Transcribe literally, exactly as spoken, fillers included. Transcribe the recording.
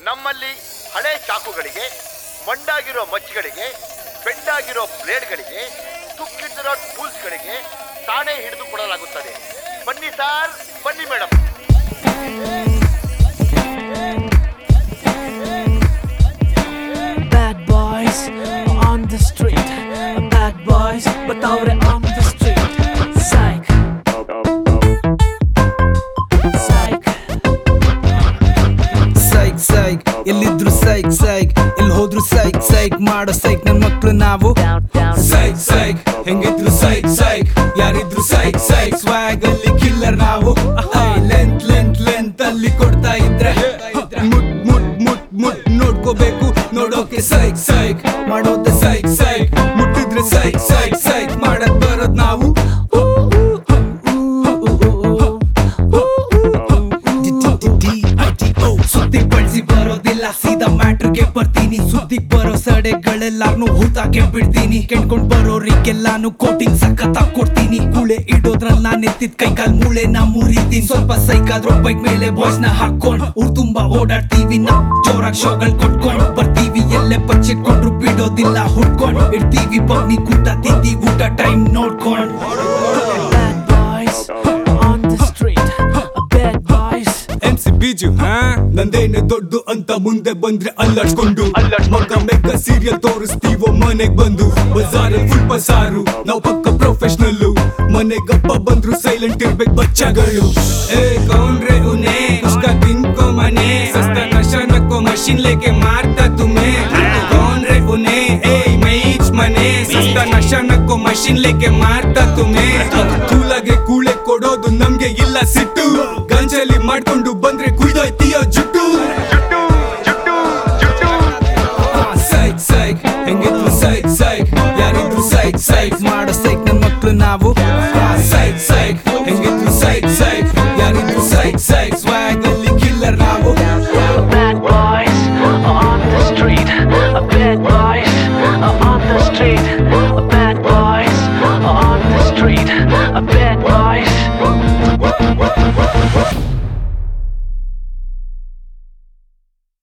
ನಮ್ಮಲ್ಲಿ ಹಳೆ ಚಾಕುಗಳಿಗೆ, ಮಂಡಾಗಿರೋ ಮಚ್ಚಿಗಳಿಗೆ, ಬೆಂಡಾಗಿರೋ ಬ್ಲೇಡ್ಗಳಿಗೆ, ತುಕ್ಕಿಟ್ಟಿರೋ ಟೂಲ್ಸ್ಗಳಿಗೆ ತಾನೇ ಹಿಡಿದು ಕೊಡಲಾಗುತ್ತದೆ. ಬನ್ನಿ ಸಾರ್, ಬನ್ನಿ madam. Bad boys on the street, bad boys batavre on the street. Psych, psych, psych psych ಎಲ್ಲಿದ್ರು ಸೈಕ್ ಸೈಕ್ ಎಲ್ಲಿ ಹೋದ್ರು ಸೈಕ್ ಸೈಕ್ ಮಾಡೋ ಸೈಕ್ ನನ್ ಮಕ್ಳು ನಾವು. ಸೈಕ್ ಸೈಕ್ ಹೆಂಗಿದ್ರು ಸೈಕ್ ಸೈಕ್ ಯಾರಿದ್ರು ಸೈಕ್ ಸೈಕ್ ಸ್ವ್ಯಾಗ್ ಅಲ್ಲಿ ಕಿಲ್ಲರ್ ನಾವು. ಲೆಂತ್ ಲೆಂತ್ ಲೆಂತ್ ಅಲ್ಲಿ ಕೊಡ್ತಾ ಇದ್ರೆ ಮುಟ್ ಮುಟ್ ಮುಟ್ ಮುಟ್ ನೋಡ್ಕೋಬೇಕು ನೋಡೋಕೆ ಸೈಕ್ ಸೈಕ್ ಮಾಡೋದೆ ಸೈಕ್ ಸೈಕ್ ಮುಟ್ಟಿದ್ರೆ ಸೈಕ್ ಸೈಕ್ ಸೈಕ್ ಮಾಡಕ್ ಬರೋದ್ ನಾವು. ಸುದ್ದಿ ಬಳಸಿ ಬರೋದಿಲ್ಲ ಸೀದಾ ಮ್ಯಾಟ್ರಿಗೆ ಬರ್ತೀನಿ. ಸುದ್ದಿ ಬರೋ ಸಡೆಗಳೆಲ್ಲಾರ್ನು ಹೂತಾಕೆ ಬಿಡ್ತೀನಿ. ಕೆಣ್ಕೊಂಡ್ ಬರೋರಿಗೆಲ್ಲಾನು ಕೋಟಿಂಗ್ ಸಖತ್ ಕೊಡ್ತೀನಿ. ಕೂಳೆ ಇಡೋದ್ರಲ್ಲಿ ನಾನ್ ಎತ್ತಿದ್ ಕೈ ಕಾಲ್ ಮೂಳೆ ನಾ ಮುರಿತೀನಿ. ಸ್ವಲ್ಪ ಸೈಕಾದ್ರೂ ಬೈಕ್ ಮೇಲೆ ಬಾಯ್ಸ್ ನ ಹಾಕೊಂಡ್ ಊರ್ ತುಂಬಾ ಓಡಾಡ್ತೀವಿ. ನಾ ಜೋರಾಗ್ ಶೋಗಳ್ ಕೊಟ್ಕೊಂಡ್ ಬರ್ತೀವಿ. ಎಲ್ಲೇ ಬಚ್ಚಿಟ್ಕೊಂಡ್ರು ಬಿಡೋದಿಲ್ಲ ಹುಡ್ಕೊಂಡ್ ಇಡ್ತೀವಿ. ಬಗ್ನಿ ಕೂಟ ತಿಂದಿ ಊಟ ಟೈಮ್ ನೋಡ್ಕೊಂಡ್. bad boys on the street, bad boys. M C Biju ನಂದೇನೆ ದೊಡ್ಡು ಅಂತ ಮುಂದೆ ಬಂದ್ರೆ ಅಲ್ಲಾಡ್ಸ್ಕೊಂಡು ಮಗ ಮೆಗ ಸೀರಿಯಲ್ ತೋರಿಸ್ತೀವೋ ಮನೆಗ್ ಬಂದು. ಬಜಾರಲ್ಲಿ ಫುಲ್ ಬಸಾರು ನಾವ್ ಪಕ್ಕ ಪ್ರೊಫೆಷನಲ್ಲು. ಮನೆಗಪ್ಪ ಬಂದ್ರು ಸೈಲೆಂಟ್ ಇರ್ಬೇಕು ಬಚ್ಚಗಳು. ಏ ಕೌನ್ರೆ ಉನೆ ಉಸ್ಕಾ ತಿನ್ಕೋ ಮನೆ ಸಸ್ತ ನಶಾ ನಕ್ಕೋ ಮಷಿನ್ ಲೇಕೆ ಮಾರ್ತಾ ತುಮೆ. ಕೌನ್ರೆ ಉನೆ ಏ ಮೈಚ್ ಮನೆ ಸಸ್ತ ನಶಾ ನಕ್ಕೋ ಮಷಿನ್ ಲೇಕೆ ಮಾರ್ತಾ ತುಮೆ. ಕೂಲಾಗೆ ಕೂಳೆ ಕೊಡೋದು ನಮ್ಗೆ ಇಲ್ಲ ಸಿಟ್ಟು. ಗಂಜಲಿ ಮಾಡ್ಕೊಂಡು ಬಂದ್ರೆ ಕುಯ್ದೋಯ್ತೀಯೋ ಜುಟ್ಟು. ಸೈಕ್ ಸೈಕ್ ಹೆಂಗಿದ್ರು ಸೈಕ್ ಸೈಕ್ ಯಾರಿದ್ರು ಸೈಕ್ ಸೈಕ್ ಮಾಡ